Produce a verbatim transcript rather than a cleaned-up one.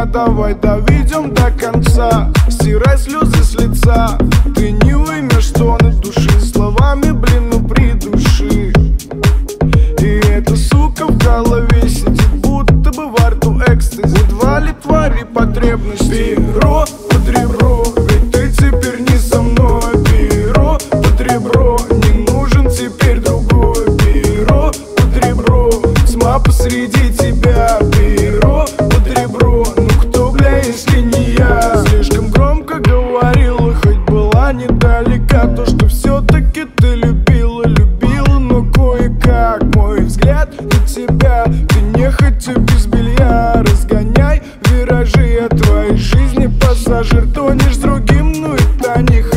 меня, давай доведем до конца. Стирай слезы с лица, ты не уймешь стоны души. Словами, блин, ну придуши. И эта сука в голове сидит, будто бы во рту экстази. Едва ли твари потребности. Перо под ребро, ведь ты теперь не со мной. Перо под ребро, не нужен теперь другой. Перо под ребро, тьма посреди тебя. Перо под ребро, ну кто, бля, если не я? Слишком громко говорила, хоть была недалека. То, что все-таки ты любила, любила, но кое-как. Мой взгляд на тебя, ты нехотя без белья. Разгоняй виражи от твоей жизни, пассажир. Тонешь с другим, ну и та не